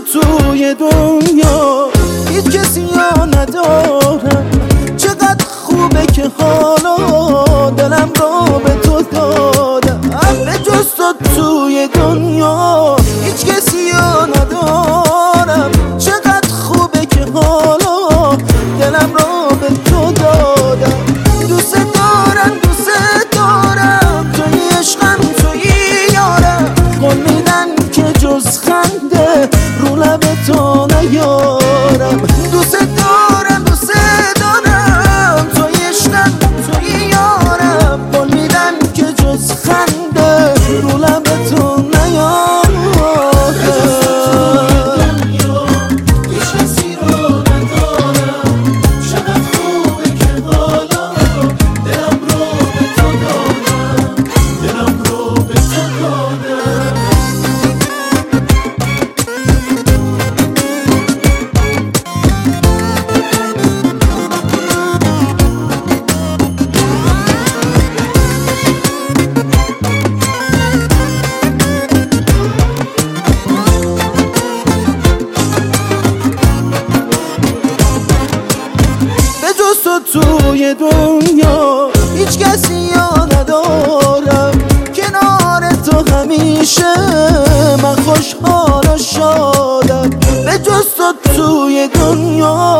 توی دنیا هیچ کسی یا ندارم. چقدر خوبه که حالا دلم را به تو دادم. به جز تو توی دنیا هیچ کسی یا ندارم. چقدر خوبه که حالا دلم را به تو دادم. دوست دارم توی عشقم توی یارم. قول میدم که جز خنده رو لب تو نیارم. دوست دارم توی عشقم توی یارم. قول میدم که جز خنده رو لب تو نیارم. توی دنیا هیچ کسی یا ندارم. کنار تو همیشه من خوشحال و شادم. به جز تو توی دنیا